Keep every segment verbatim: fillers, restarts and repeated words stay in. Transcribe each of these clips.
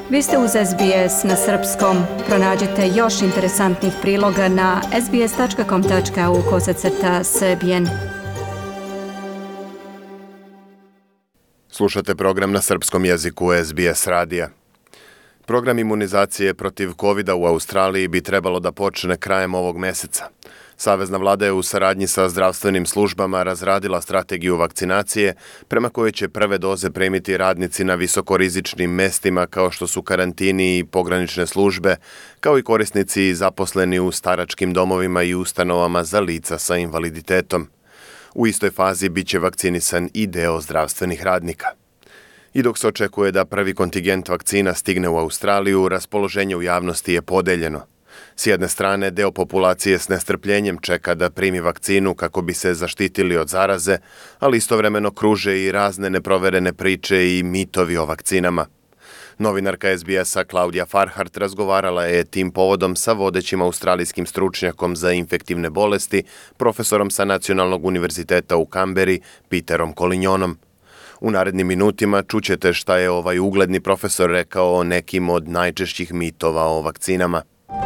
Vi ste uz S B S na srpskom. Pronađite još interesantnih priloga na sbs.com.au kosacrta srbijen. Slušate program na srpskom jeziku S B S radija. Program imunizacije protiv kovida u Australiji bi trebalo da počne krajem ovog meseca. Savezna vlada je u saradnji sa zdravstvenim službama razradila strategiju vakcinacije prema kojoj će prve doze primiti radnici na visokorizičnim mestima kao što su karantini i pogranične službe, kao i korisnici zaposleni u staračkim domovima i ustanovama za lica sa invaliditetom. U istoj fazi bit će vakcinisan i deo zdravstvenih radnika. I dok se očekuje da prvi kontingent vakcina stigne u Australiju, raspoloženje u javnosti je podeljeno. S jedne strane, deo populacije s nestrpljenjem čeka da primi vakcinu kako bi se zaštitili od zaraze, ali istovremeno kruže i razne neproverene priče i mitovi o vakcinama. Novinarka S B S-a Klaudija Farhart razgovarala je tim povodom sa vodećim australijskim stručnjakom za infektivne bolesti, profesorom sa Nacionalnog univerziteta u Kamberi, Peterom Collignonom. U narednim minutima čućete šta je ovaj ugledni profesor rekao o nekim od najčešćih mitova o vakcinama.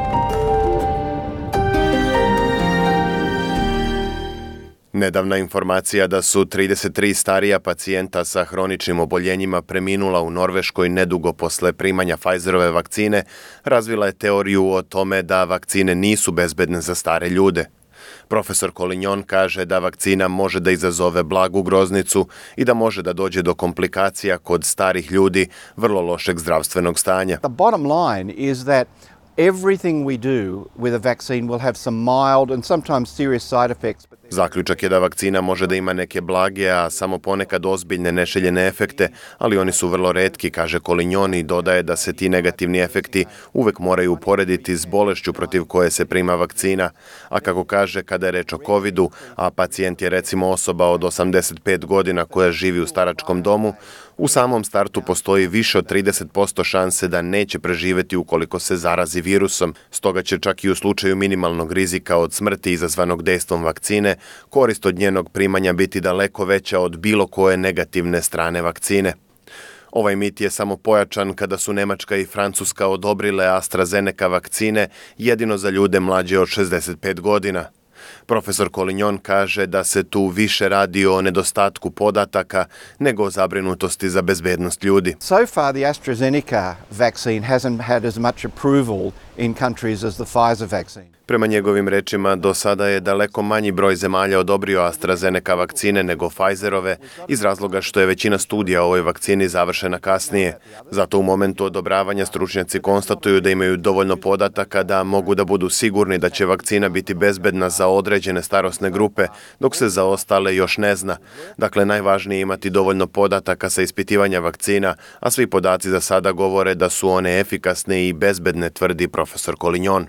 Nedavna informacija da su trideset tri starija pacijenta sa hroničnim oboljenjima preminula u Norveškoj nedugo posle primanja Pfizerove vakcine razvila je teoriju o tome da vakcine nisu bezbedne za stare ljude. Profesor Collignon kaže da vakcina može da izazove blagu groznicu i da može da dođe do komplikacija kod starih ljudi vrlo lošeg zdravstvenog stanja. The bottom line is that everything we do with a vaccine will have some mild and sometimes serious side effects. Zaključak je da vakcina može da ima neke blage, a samo ponekad ozbiljne neželjene efekte, ali oni su vrlo retki, kaže Collignon i dodaje da se ti negativni efekti uvek moraju uporediti s bolešću protiv koje se prima vakcina, a kako kaže kada je reč o covidu, a pacijent je recimo osoba od osamdeset pet godina koja živi u staračkom domu, u samom startu postoji više od trideset posto šanse da neće preživeti ukoliko se zarazi virusom, stoga će čak i u slučaju minimalnog rizika od smrti izazvanog dejstvom vakcine, korist od njenog primanja biti daleko veća od bilo koje negativne strane vakcine. Ovaj mit je samo pojačan kada su Nemačka i Francuska odobrile AstraZeneca vakcine jedino za ljude mlađe od šezdeset pet godina. Profesor Collignon kaže da se tu više radi o nedostatku podataka nego o zabrinutosti za bezbednost ljudi. So far the AstraZeneca vaccine hasn't had as much approval in countries as the Pfizer vaccine. Prema njegovim rečima, do sada je daleko manji broj zemalja odobrio AstraZeneca vakcine nego Pfizerove iz razloga što je većina studija o ovoj vakcini završena kasnije. Zato u momentu odobravanja stručnjaci konstatuju da imaju dovoljno podataka da mogu da budu sigurni da će vakcina biti bezbedna za određene starosne grupe, dok se za ostale još ne zna. Dakle, najvažnije je imati dovoljno podataka sa ispitivanja vakcina, a svi podaci za sada govore da su one efikasne i bezbedne, tvrdi profesor Collignon.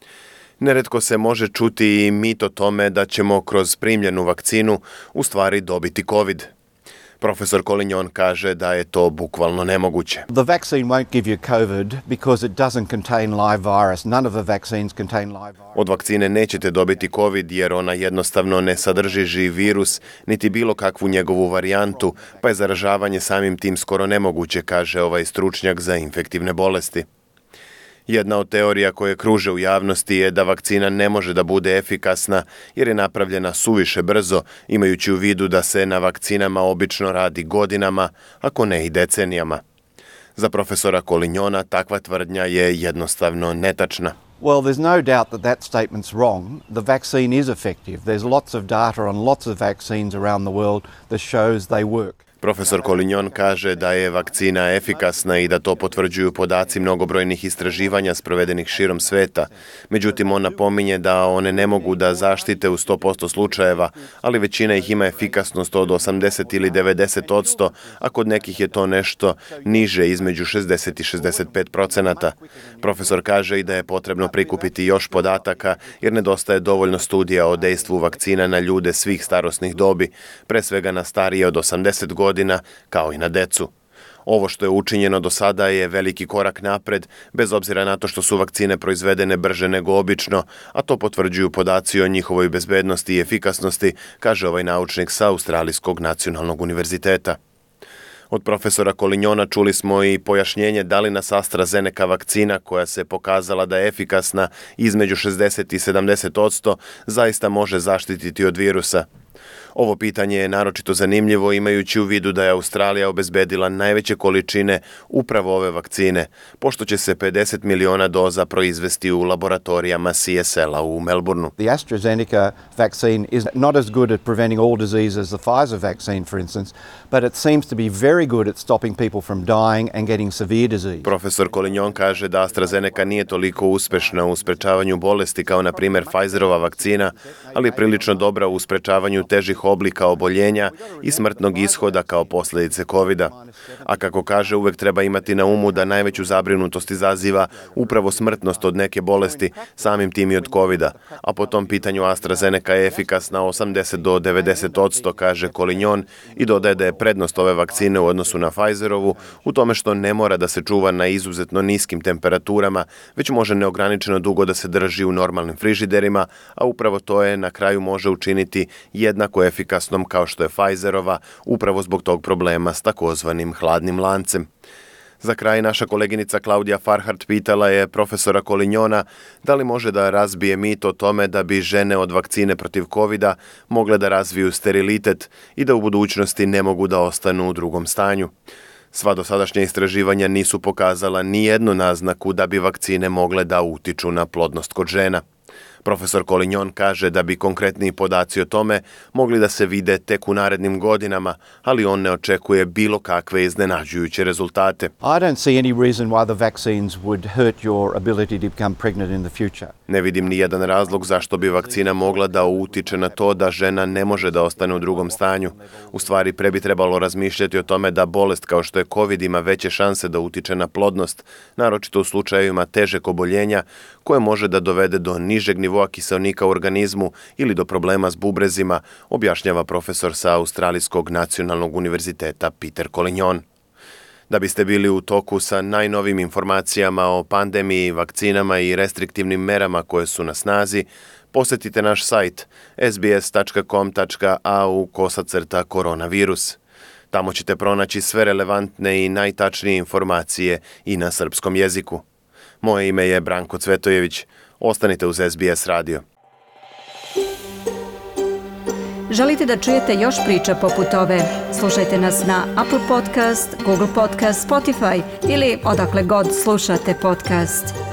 Neretko se može čuti i mit o tome da ćemo kroz primljenu vakcinu u stvari dobiti COVID. Profesor Collignon kaže da je to bukvalno nemoguće. The vaccine won't give you COVID because it doesn't contain live virus. None of the vaccines contain live virus. Od vakcine nećete dobiti COVID jer ona jednostavno ne sadrži živ virus, niti bilo kakvu njegovu varijantu, pa je zaražavanje samim tim skoro nemoguće, kaže ovaj stručnjak za infektivne bolesti. Jedna od teorija koje kruže u javnosti je da vakcina ne može da bude efikasna jer je napravljena suviše brzo, imajući u vidu da se na vakcinama obično radi godinama, ako ne i decenijama. Za profesora Collignona takva tvrdnja je jednostavno netačna. Well, there's no doubt that that statement's wrong. The vaccine is effective. There's lots of data on lots of vaccines around the world that shows they work. Profesor Collignon kaže da je vakcina efikasna i da to potvrđuju podaci mnogobrojnih istraživanja sprovedenih širom sveta. Međutim, on napominje da one ne mogu da zaštite u sto posto slučajeva, ali većina ih ima efikasnost od osamdeset ili devedeset odsto, a kod nekih je to nešto niže, između šezdeset i šezdeset pet procenata. Profesor kaže i da je potrebno prikupiti još podataka jer nedostaje dovoljno studija o dejstvu vakcina na ljude svih starosnih dobi, pre svega na starije od osamdeset godina, kao i na decu. Ovo što je učinjeno do sada je veliki korak napred, bez obzira na to što su vakcine proizvedene brže nego obično, a to potvrđuju podaci o njihovoj bezbednosti i efikasnosti, kaže ovaj naučnik sa Australijskog nacionalnog univerziteta. Od profesora Kolinjona čuli smo i pojašnjenje da li nas AstraZeneca vakcina, koja se pokazala da je efikasna između šezdeset i sedamdeset odsto, zaista može zaštititi od virusa. Ovo pitanje je naročito zanimljivo imajući u vidu da je Australija obezbedila najveće količine upravo ove vakcine, pošto će se pedeset miliona doza proizvesti u laboratorijama C S L-a u Melbourneu. The AstraZeneca vaccine is not as good at preventing all disease as the Pfizer vaccine, for instance, but it seems to be very good at stopping people from dying and getting severe disease. Profesor Kolinjon kaže da AstraZeneca nije toliko uspešna u sprečavanju bolesti kao na primjer Pfizerova vakcina, ali je prilično dobra u sprečavanju težih oblika oboljenja i smrtnog ishoda kao posljedice kovida. A kako kaže, uvek treba imati na umu da najveću zabrinutost izaziva upravo smrtnost od neke bolesti, samim tim i od kovida. A po tom pitanju AstraZeneca je efikasna osamdeset do devedeset odsto, kaže Kolinjon, i dodaje da je prednost ove vakcine u odnosu na Pfizerovu u tome što ne mora da se čuva na izuzetno niskim temperaturama, već može neograničeno dugo da se drži u normalnim frižiderima, a upravo to je na kraju može učiniti jednako efikasnom kao što je Pfizerova, upravo zbog tog problema s takozvanim hladnim lancem. Za kraj naša koleginica Klaudija Farhart pitala je profesora Kolinjona da li može da razbije mit o tome da bi žene od vakcine protiv kovida mogle da razviju sterilitet i da u budućnosti ne mogu da ostanu u drugom stanju. Sva dosadašnja istraživanja nisu pokazala ni jednu naznaku da bi vakcine mogle da utiču na plodnost kod žena. Profesor Kolinjon kaže da bi konkretniji podaci o tome mogli da se vide tek u narednim godinama, ali on ne očekuje bilo kakve iznenađujuće rezultate. I don't see any reason why the vaccines would hurt your ability to become pregnant in the future. Ne vidim ni jedan razlog zašto bi vakcina mogla da utiče na to da žena ne može da ostane u drugom stanju. U stvari, pre bi trebalo razmišljati o tome da bolest kao što je COVID ima veće šanse da utiče na plodnost, naročito u slučajevima težeg oboljenja koje može da dovede do nižeg nivoa kiseonika u organizmu ili do problema s bubrezima, objašnjava profesor sa Australijskog nacionalnog univerziteta Peter Kolinjon. Da biste bili u toku sa najnovim informacijama o pandemiji, vakcinama i restriktivnim merama koje su na snazi, posetite naš sajt s b s tačka com tačka a u kosacrta koronavirus. Tamo ćete pronaći sve relevantne i najtačnije informacije i na srpskom jeziku. Moje ime je Branko Cvetojević. Ostanite uz S B S radio. Želite da čujete još priča poput ove? Slušajte nas na Apple Podcast, Google Podcast, Spotify ili odakle god slušate podcast.